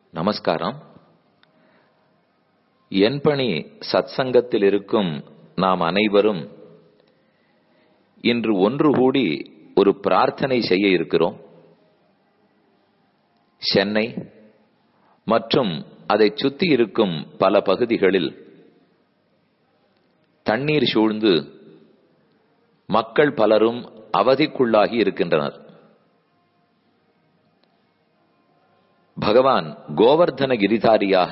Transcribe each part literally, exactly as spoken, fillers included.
நமஸ்காரம். என்பணி சத்சங்கத்தில் இருக்கும் நாம் அனைவரும் இன்று ஒன்று கூடி ஒரு பிரார்த்தனை செய்ய இருக்கிறோம். சென்னை மற்றும் அதை சுத்தி இருக்கும் பல பகுதிகளில் தண்ணீர் சூழ்ந்து மக்கள் பலரும் அவதிக்குள்ளாகி இருக்கின்றனர். பகவான் கோவர்தன கிரிதாரியாக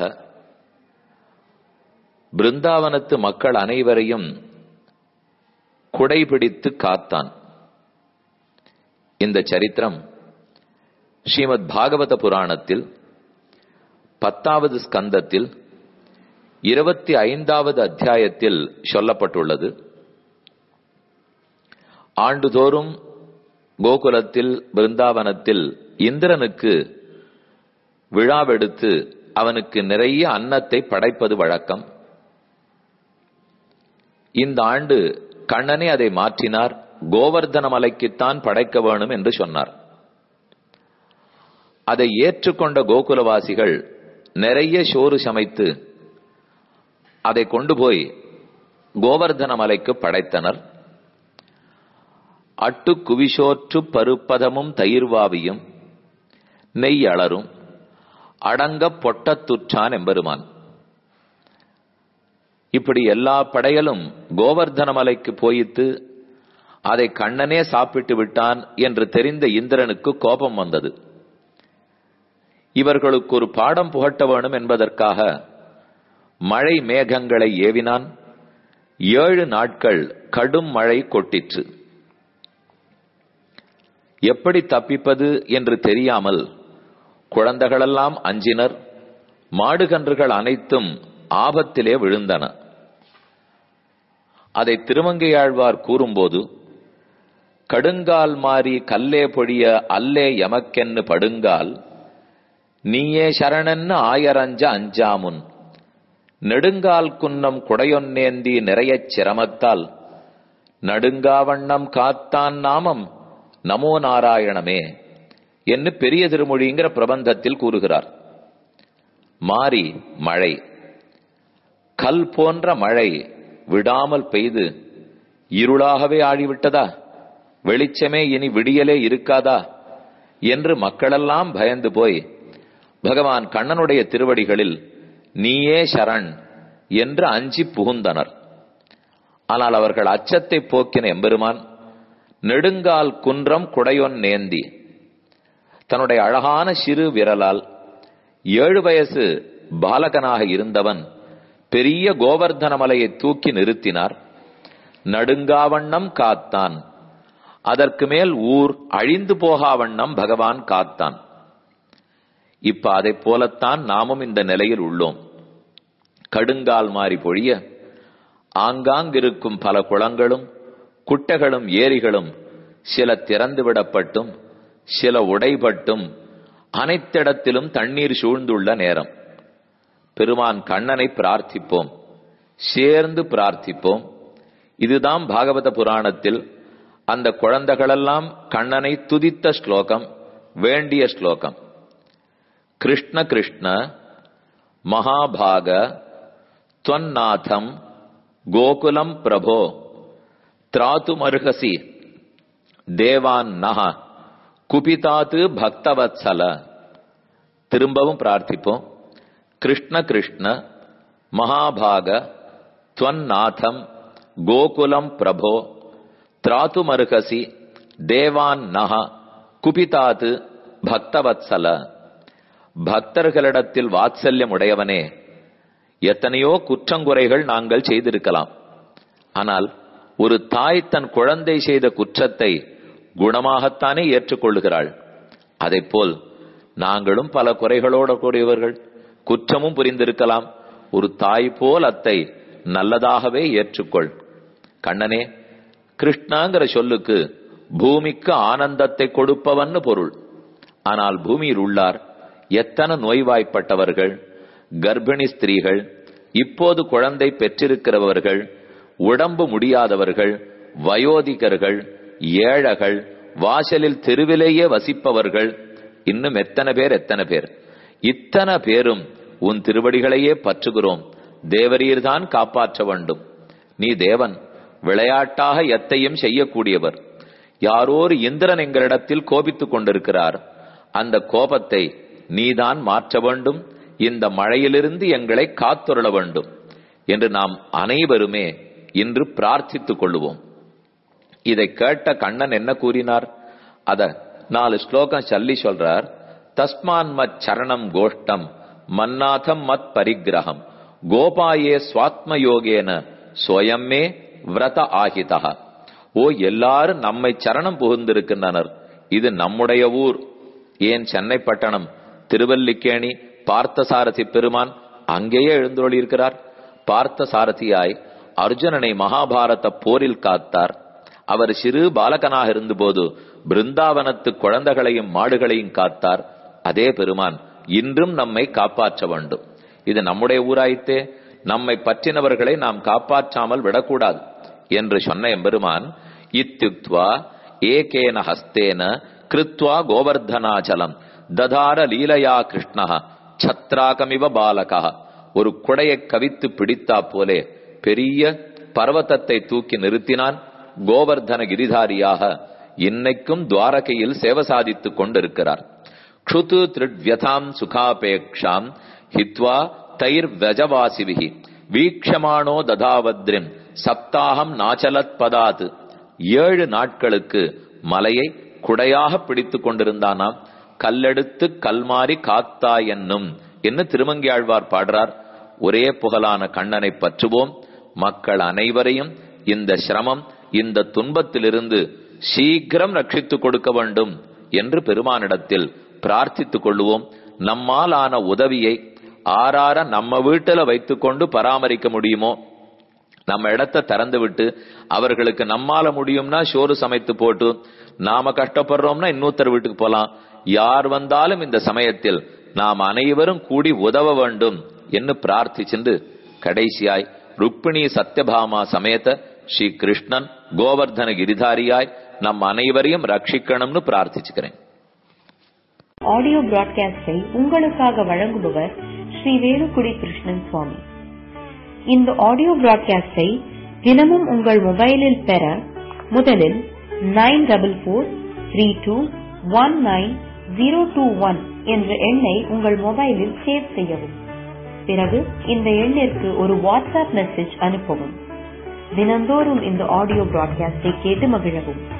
பிருந்தாவனத்து மக்கள் அனைவரையும் குடைபிடித்து காத்தான். இந்த சரித்திரம் ஸ்ரீமத் பாகவத புராணத்தில் பத்தாவது ஸ்கந்தத்தில் இருபத்தி ஐந்தாவது அத்தியாயத்தில் சொல்லப்பட்டுள்ளது. ஆண்டுதோறும் கோகுலத்தில் பிருந்தாவனத்தில் இந்திரனுக்கு விழாவெடுத்து அவனுக்கு நிறைய அன்னத்தை படைப்பது வழக்கம். இந்த ஆண்டு கண்ணனே அதை மாற்றினார். கோவர்தன மலைக்குத்தான் படைக்க வேணும் என்று சொன்னார். அதை ஏற்றுக்கொண்ட கோகுலவாசிகள் நிறைய சோறு சமைத்து அதை கொண்டு போய் கோவர்தன மலைக்கு படைத்தனர். அட்டு குவிசோற்று பருப்பதமும் தயிர்வாவியும் நெய் அலரும் அடங்க பொட்டத்துற்றான் எம்பெருமான். இப்படி எல்லா படையலும் கோவர்தன மலைக்கு போயித்து அதை கண்ணனே சாப்பிட்டு விட்டான் என்று தெரிந்த இந்திரனுக்கு கோபம் வந்தது. இவர்களுக்கு ஒரு பாடம் புகட்ட வேணும் என்பதற்காக மழை மேகங்களை ஏவினான். ஏழு நாட்கள் கடும் மழை கொட்டிற்று. எப்படி தப்பிப்பது என்று தெரியாமல் குழந்தைகளெல்லாம் அஞ்சினர். மாடுகன்றுகள் அனைத்தும் ஆபத்திலே விழுந்தன. அதை திருமங்கையாழ்வார் கூறும்போது, கடுங்கால் மாறி கல்லே பொழிய அல்லே எமக்கென்னு படுங்கால் நீயே சரணன்னு ஆயரஞ்ச அஞ்சாமுன் நெடுங்கால் குன்னம் குடையொன்னேந்தி நிறையச் சிரமத்தால் நடுங்காவண்ணம் காத்தான் நாமம் நமோ நாராயணமே என்று பெரிய திருமொழிங்கிற பிரபந்தத்தில் கூறுகிறார். மாறி மழை, கல் போன்ற மழை விடாமல் பெய்து இருளாகவே ஆழிவிட்டதா, வெளிச்சமே இனி விடியலே இருக்காதா என்று மக்களெல்லாம் பயந்து போய் பகவான் கண்ணனுடைய திருவடிகளில் நீயே சரண் என்று அஞ்சி புகுந்தனர். ஆனால் அவர்கள் அச்சத்தை போக்கின எம்பெருமான் நெடுங்கால் குன்றம் குடையொன் நேந்தி தன்னுடைய அழகான சிறு விரலால் ஏழு வயசு பாலகனாக இருந்தவன் பெரிய கோவர்தன மலையை தூக்கி நிறுத்தினார். நடுங்காவண்ணம் காத்தான். அதற்கு மேல் ஊர் அழிந்து போகாவண்ணம் பகவான் காத்தான். இப்ப அதை போலத்தான் நாமும் இந்த நிலையில் உள்ளோம். கடுங்கால் மாறி பொழிய ஆங்காங்கிருக்கும் பல குளங்களும் குட்டைகளும் ஏரிகளும் சில திறந்து விடப்பட்டும் சில உடைபட்டும் அனைத்திடத்திலும் தண்ணீர் சூழ்ந்துள்ள நேரம். பெருமான் கண்ணனை பிரார்த்திப்போம், சேர்ந்து பிரார்த்திப்போம். இதுதான் பாகவத புராணத்தில் அந்த குழந்தைகளெல்லாம் கண்ணனை துதித்த ஸ்லோகம், வேண்டிய ஸ்லோகம். கிருஷ்ண கிருஷ்ண மகாபாக துவன்னாதம் கோகுலம் பிரபோ திராதுமர்ஹசி தேவான் நஹ குபிதாத்து பக்தவத்சல. திரும்பவும் பிரார்த்திப்போம். கிருஷ்ண கிருஷ்ண மகாபாக துவன்னாதம் கோகுலம் பிரபோ திராதுமர்ஹசி தேவான் நஹ குபிதாத்து பக்தவத்சல. பக்தர்களிடத்தில் வாத்சல்யம் உடையவனே, எத்தனையோ குற்றங்குறைகள் நாங்கள் செய்திருக்கலாம். ஆனால் ஒரு தாய் தன் குழந்தை செய்த குற்றத்தை குணமாகத்தானே ஏற்றுக்கொள்ளுகிறாள். அதை போல் நாங்களும் பல குறைகளோடு கூடியவர்கள், குற்றமும் புரிந்திருக்கலாம். ஒரு தாய் போல் அத்தை நல்லதாகவே ஏற்றுக்கொள். கண்ணனே, கிருஷ்ணாங்கிற சொல்லுக்கு பூமிக்கு ஆனந்தத்தை கொடுப்பவன்னு பொருள். ஆனால் பூமியில் உள்ளார் எத்தனை நோய்வாய்ப்பட்டவர்கள், கர்ப்பிணி ஸ்திரீகள், இப்போது குழந்தை பெற்றிருக்கிறவர்கள், உடம்பு முடியாதவர்கள், வயோதிகர்கள், ஏழைகள், வாசலில் தெருவிலேயே வசிப்பவர்கள், இன்னும் எத்தனை பேர் எத்தனை பேர். இத்தனை பேரும் உன் திருவடிகளையே பற்றுகிறோம், தேவரீர்தான் காப்பாற்ற வேண்டும். நீ தேவன், விளையாட்டாக எத்தையும் செய்யக்கூடியவர். யாரோரு இந்திரன் எங்களிடத்தில் கோபித்துக் கொண்டிருக்கிறார், அந்த கோபத்தை நீதான் மாற்ற வேண்டும், இந்த மழையிலிருந்து எங்களை காத்துருள வேண்டும் என்று நாம் அனைவருமே இன்று பிரார்த்தித்துக் கொள்ளுவோம். இதை கேட்ட கண்ணன் என்ன கூறினார்? அத நாலு ஸ்லோகம் சொல்லி சொல்றார். தஸ்மான் மத் சரணம் கோஷ்டம் மன்னாதம் மத் பரிகிரகம் கோபாயே ஸ்வாத்ம யோகேன ஸ்வயம்மே விரத ஆகிதா. ஓ, எல்லாரும் நம்மை சரணம் புகுந்திருக்கின்றனர், இது நம்முடைய ஊர். ஏன் சென்னை பட்டணம், திருவல்லிக்கேணி பார்த்தசாரதி பெருமான் அங்கேயே எழுந்தருளியிருக்கிறார். பார்த்தசாரதியாய் அர்ஜுனனை மகாபாரத போரில் காத்தார். அவர் சிறு பாலகனாக இருந்தபோது பிருந்தாவனத்து குழந்தைகளையும் மாடுகளையும் காத்தார். அதே பெருமான் இன்றும் நம்மை காப்பாற்ற வேண்டும். இது நம்முடைய ஊராயித்தே, நம்மை பற்றினவர்களை நாம் காப்பாற்றாமல் விடக்கூடாது என்று சொன்ன எம்பெருமான் இத்யுக்த்வா ஏகேன ஹஸ்தேன கிருத்வா கோவர்தனாச்சலம் ததார லீலையா கிருஷ்ணா சத்ராகமிவ பாலகா. ஒரு குடையை கவித்து பிடித்தா போலே பெரிய பர்வதத்தை தூக்கி நிறுத்தினான். கோவர்தன கிரிதாரியாக இன்னைக்கும் துவாரகையில் சேவை சாதித்துக் கொண்டிருக்கிறார். க்ஷுது த்ரிட்வ்யதாம் சுகாபேக்ஷாம் ஹித்வா தைர் வஜவாசிவிஹி வீக்ஷமானோ ததாவத்ரிம் சப்தாகம் நாச்சலத் பதாத். ஏழு நாட்களுக்கு மலையை குடையாக பிடித்துக் கொண்டிருந்தானாம். கல்லெடுத்து கல்மாரி காத்தா என்னும் என்று திருமங்கியாழ்வார் பாடுறார். ஒரே புகழான கண்ணனை பற்றுவோம். மக்கள் அனைவரையும் இந்த சிரமம், இந்த துன்பத்திலிருந்து சீக்கிரம் ரட்சித்துக் கொடுக்க வேண்டும் என்று பெருமானிடத்தில் பிரார்த்தித்துக் கொள்ளுவோம். நம்மால் ஆன உதவியை ஆறார நம்ம வீட்டுல வைத்துக் கொண்டு பராமரிக்க முடியுமோ, நம்ம இடத்தை திறந்து விட்டு அவர்களுக்கு நம்மால முடியும்னா சோறு சமைத்து போட்டு, நாம கஷ்டப்படுறோம்னா இன்னொருத்தர் வீட்டுக்கு போலாம். யார் வந்தாலும் இந்த சமயத்தில் நாம் அனைவரும் கூடி உதவ வேண்டும் என்று பிரார்த்திச்சென்று கடைசியாய் ருக்மிணி சத்யபாமா சமேத ஸ்ரீ கிருஷ்ணன் கோவர்தன கிரிதாரியாய் நம் அனைவரையும் ரட்சிக்கணும்னு பிரார்த்திச்சுக்கிறேன். ஆடியோ பிராட்காஸ்டை உங்களுக்காக வழங்குபவர் ஸ்ரீ வேலுக்குடி கிருஷ்ணன் சுவாமி. இந்த ஆடியோ பிராட்காஸ்டை தினமும் உங்கள் மொபைலில் பெற முதலில் nine double four three two one nine zero two one என்ற எண்ணை உங்கள் மொபைலில் சேவ் செய்யவும். பிறகு இந்த எண்ணிற்கு ஒரு வாட்ஸ்அப் மெசேஜ் அனுப்பவும். தினந்தோறும் இந்த ஆடியோ பிராட்காஸ்டை கேட்டு மகிழவும்.